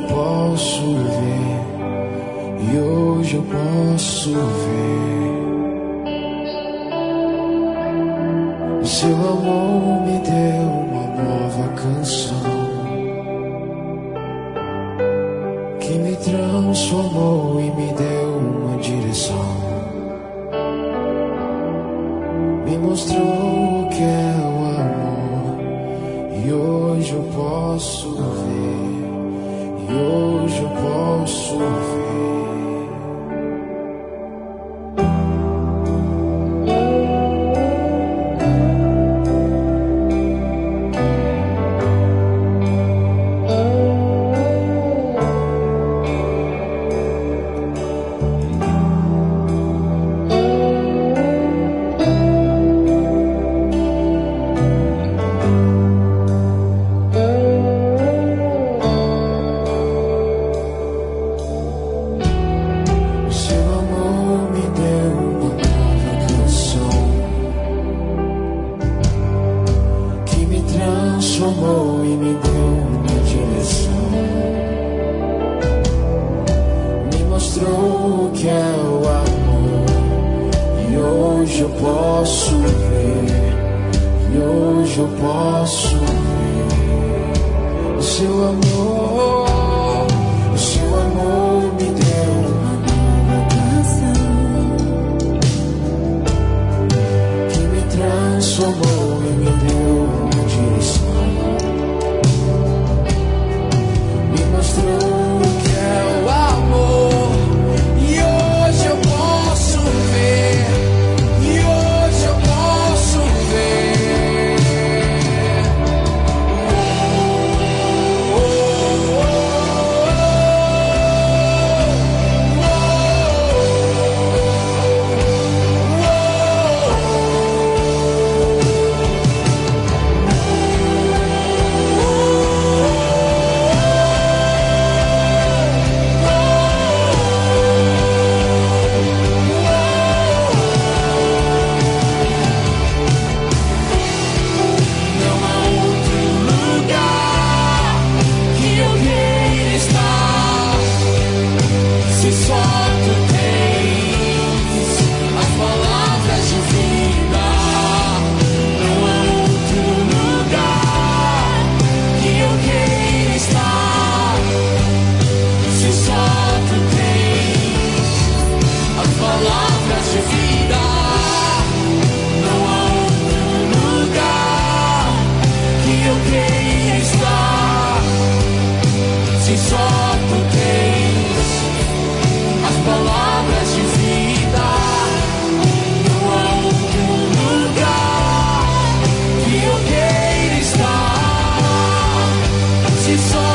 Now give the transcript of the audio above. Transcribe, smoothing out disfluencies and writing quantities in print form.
posso ver, e hoje eu posso ver. O seu amor me deu uma nova canção que me transformou e me deu uma direção. Me mostrou o que é o amor, e hoje eu posso ver, e hoje eu posso ver. Transformou e me deu uma direção. Me mostrou o que é o amor, e hoje eu posso ver, e hoje eu posso ver. O seu amor, o seu amor me deu uma nova canção que me transformou e me deu uma direção. Mostrou que é o amor, e hoje eu posso ver, e hoje eu posso ver. Só